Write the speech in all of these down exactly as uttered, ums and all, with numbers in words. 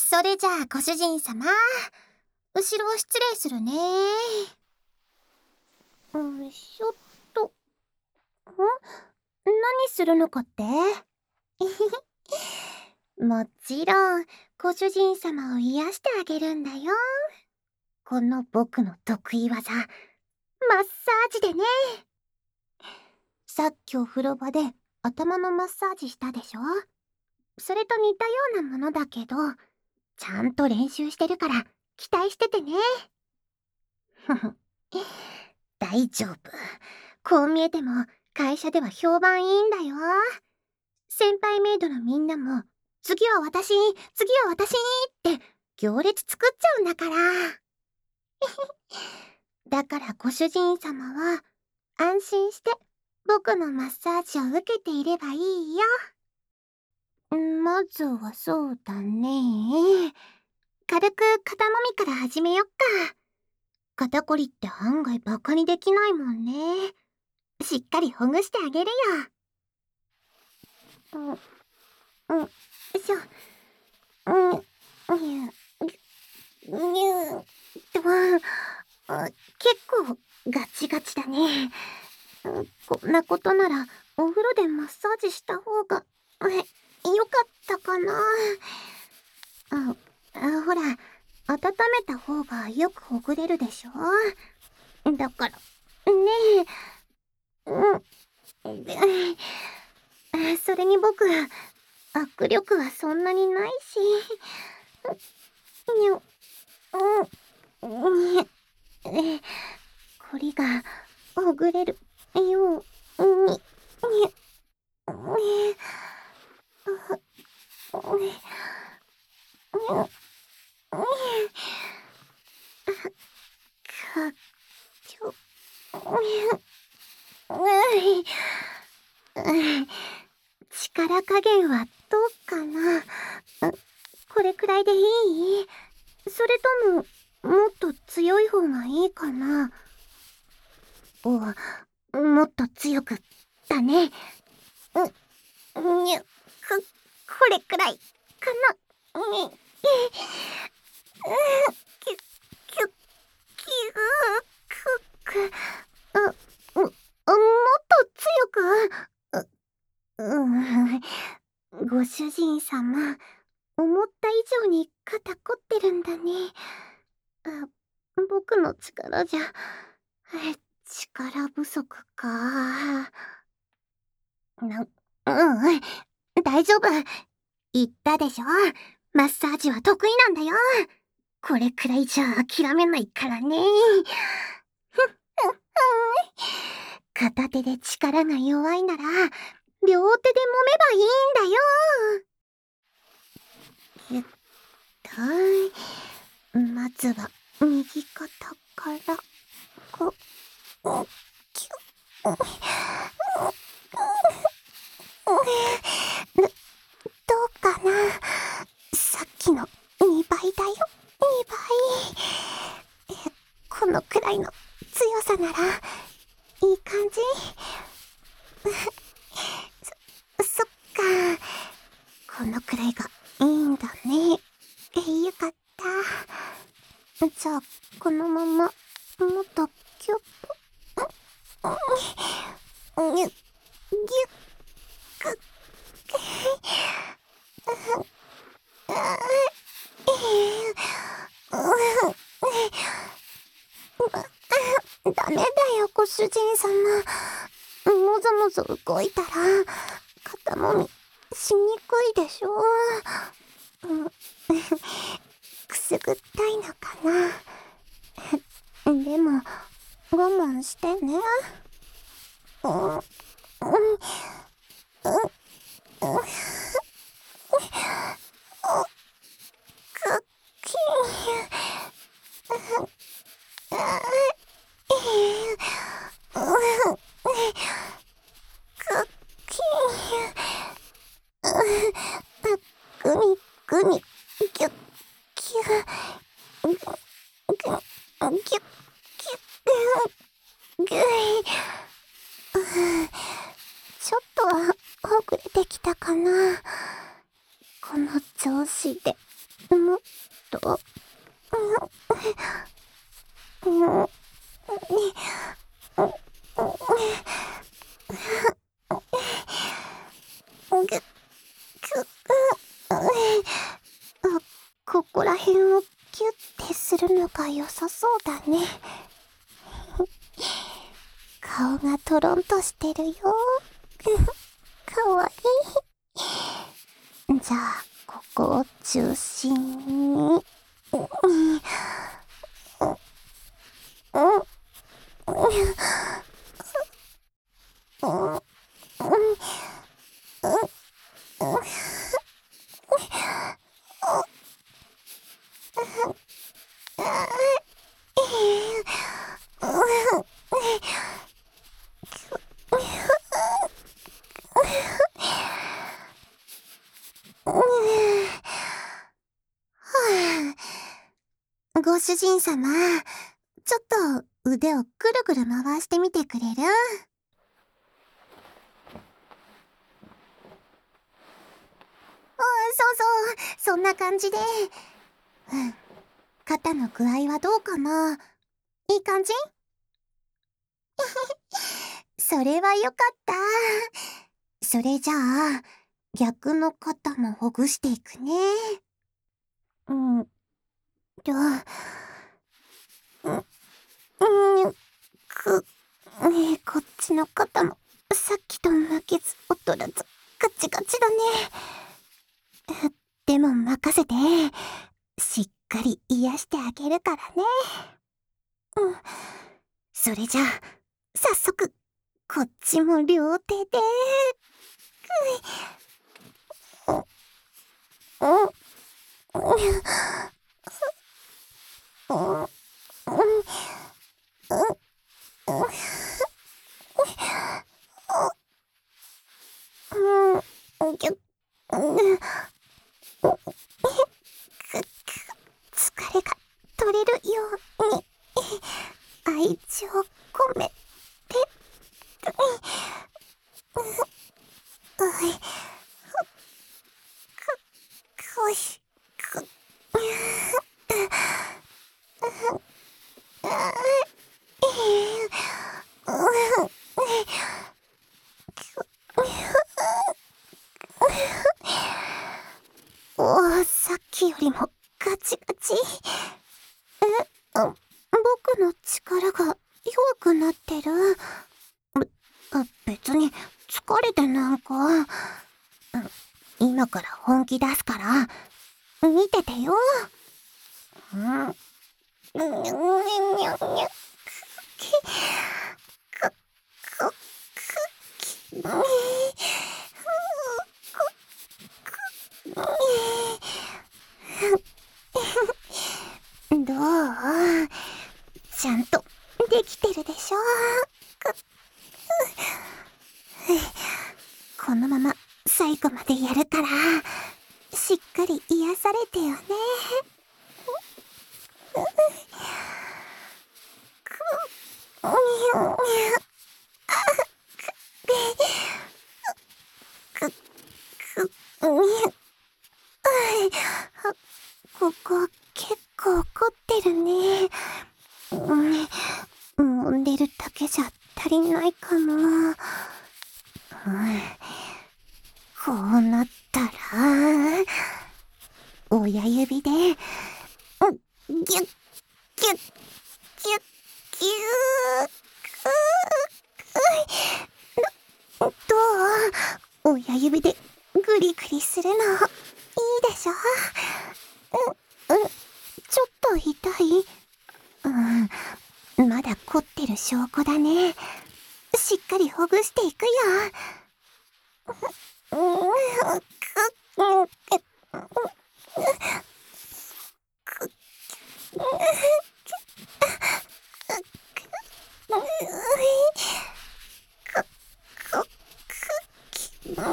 それじゃあご主人様、後ろ失礼するね。よいしょっと。ん？何するのかって？もちろんご主人様を癒してあげるんだよ。この僕の得意技、マッサージでね。さっきお風呂場で頭のマッサージしたでしょ？それと似たようなものだけど、ちゃんと練習してるから期待しててね。大丈夫。こう見えても会社では評判いいんだよ。先輩メイドのみんなも、次は私、次は私って行列作っちゃうんだから。だからご主人様は安心して僕のマッサージを受けていればいいよ。まずはそうだね。軽く肩もみから始めよっか。肩こりって案外バカにできないもんね。しっかりほぐしてあげるよ。うん、うん、よいしょ。うん、にゅ、にゅーと、結構ガチガチだね。こんなことならお風呂でマッサージした方が、え、よかったかな。あ、あ、ほら、温めた方がよくほぐれるでしょ。だから、ねえ、うん、で、それに僕、握力はそんなにないし、にょ、うん、にえ、こりがほぐれるように、に、ね、あ、ね、に、に、か、ちょ、に、うん、力加減はどうかな。これくらいでいい？それとも、もっと強い方がいいかな。お、もっと強く、だね。う、にゅ、こ、これくらい、かな。に、う、きゅ、きゅ、きゅ、く、く、あ、も、もっと強く、う、うん、ご主人様、思った以上に肩凝ってるんだね。あ、僕の力じゃ、え、力不足か。な、うんうん、大丈夫。言ったでしょ。マッサージは得意なんだよ。これくらいじゃ諦めないからね。片手で力が弱いなら、両手で揉めばいいんだよ。えっと、まずは右肩から、こ、きゅ、どうかな。さっきのにばいだよ、にばい。このくらいの強さなら、いい感じ？そ、そっか。このくらいがいいんだね。よかった。じゃあ、このまま、もっとキュッと。ぎゅ、ぎゅっ、くっ、ダメだよ、ご主人様。もぞもぞ動いたら、肩もみしにくいでしょ。くすぐったいのかな。でも、我慢してね。うん、うん、うん、うん、クッキー。クッキー。グミグミ、ギュッギュッ、ギュッギュッギュッギュッ。ちょっとほぐれてきたかな。この調子でもっと、うん、うん、ぐ、ここら辺をキュッてするのが良さそうだね。顔がトロンとしてるよ。かわいい。じゃあ、ここを中心に。うん、うん、うん、ご主人様、ちょっと腕をぐるぐる回してみてくれる？そうそう、そんな感じで。うん。肩の具合はどうかな？いい感じ？それはよかった。それじゃあ、逆の肩もほぐしていくね。うん。じゃあ、うん、うん、く、ねえ、こっちの肩も、さっきと負けず劣らず、ガチガチだね。でも任せて。しっかり癒してあげるからね。うん。それじゃあ、早速、こっちも両手で。うん、うん、うん、うん、うん、うん、ぎゅっ、うん、疲れが取れるように、愛情込めて、うい、くし、く、おー、さっきよりもガチガチ。え、あ、僕の力が弱くなってる？あ、別に疲れてなんか。今から本気出すから、見ててよ。うん。うん、にゃにゃにゃ。き、く、く、き、に、どう？ちゃんとできてるでしょ？く、このまま最後までやるから、しっかり癒されてよね。く、く、ここ結構凝ってるね。うん、揉んでるだけじゃ足りないかも。うん、こうなったら、親指で、うん、ギュッ、ギュッ、ギュッ、ギュッ、どう？親指でグリグリするの、いいでしょ？うん、うん、ちょっと痛い？うん、まだ凝ってる証拠だね。しっかりほぐしていくよ。うん、く、うん、く、く、うい、く、く、く、き、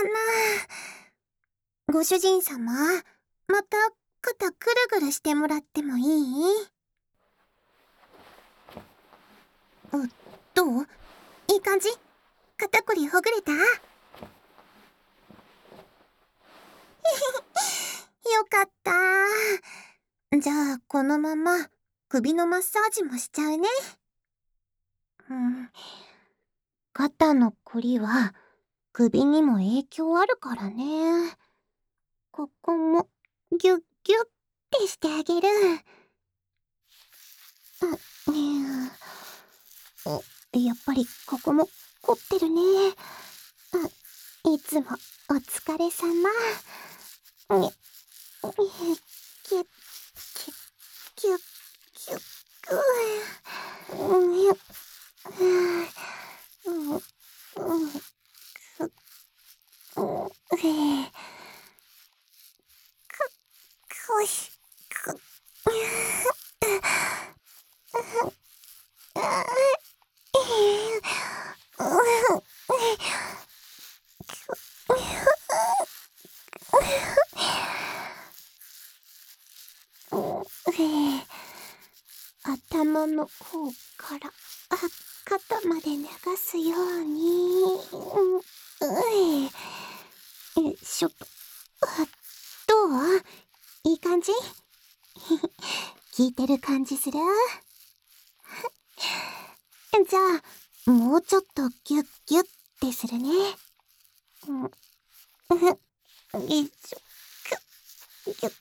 な。ご主人様、また肩ぐるぐるしてもらってもいい？う、どう？いい感じ？肩こりほぐれた？よかった。じゃあ、このまま首のマッサージもしちゃうね。うん。肩のこりは首にも影響あるからね。ここもギュッギュッてしてあげる。う、うやっぱりここも凝ってるね。う、いつもお疲れさま。に、ぎゅっ、ぎゅっ、ぎゅっ、ぎゅっ、ぐー。うん、よっ、うん、うん、く、うん、えー、く、くし、く、頭の方からあ肩まで流すように、うん、うえ、よいしょっと。あ、どう？いい感じ？効いてる感じする？じゃあもうちょっとギュッギュッてするね。うん、うん、よいしょ。ギュッギュッギュッ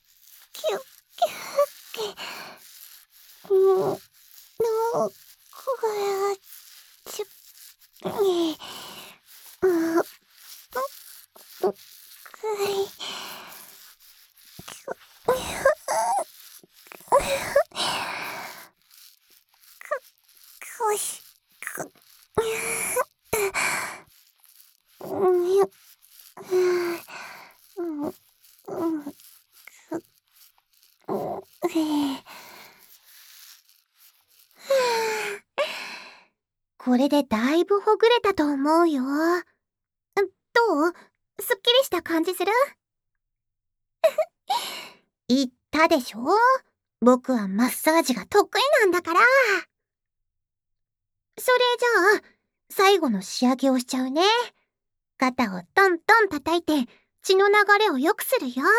ギュッ。うん、のこれちょに、あ、う、う、くい、く、くし、く、うん、よ、うん、うん、く、うん、え、これでだいぶほぐれたと思うよ。どう？すっきりした感じする？言ったでしょ？僕はマッサージが得意なんだから。それじゃあ、最後の仕上げをしちゃうね。肩をトントン叩いて血の流れを良くするよ。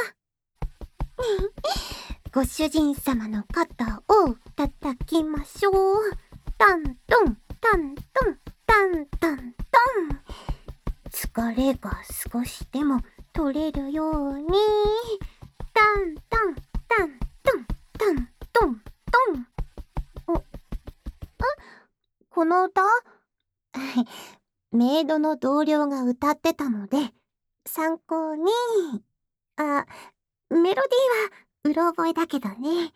ご主人様の肩を叩きましょう。タントンタントンタンタントン。疲れが少しでも取れるように、タンタンタントンタントントン。お、あ、この歌メイドの同僚が歌ってたので参考に。あ、メロディーはうろ覚えだけどね。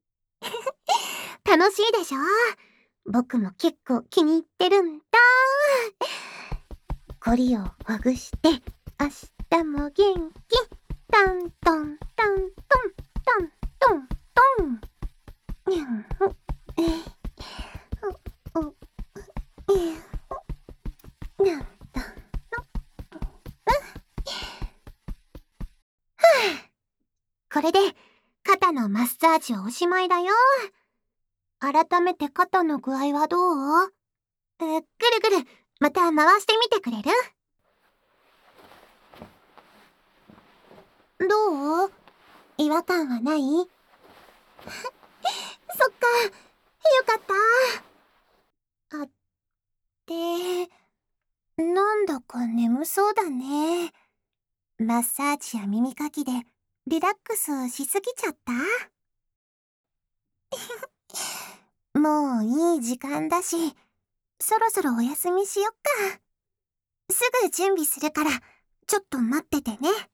楽しいでしょ？僕も結構気に入ってるんだ。こりをほぐして明日も元気。タントンタントンタントントン。にゃん、え、お、お、え、なんだの。これで肩のマッサージはおしまいだよ。改めて肩の具合はどう？え、ぐるぐるまた回してみてくれる？どう？違和感はない？そっか、よかった。あって、なんだか眠そうだね。マッサージや耳かきでリラックスしすぎちゃった？もういい時間だし、そろそろお休みしよっか。すぐ準備するから、ちょっと待っててね。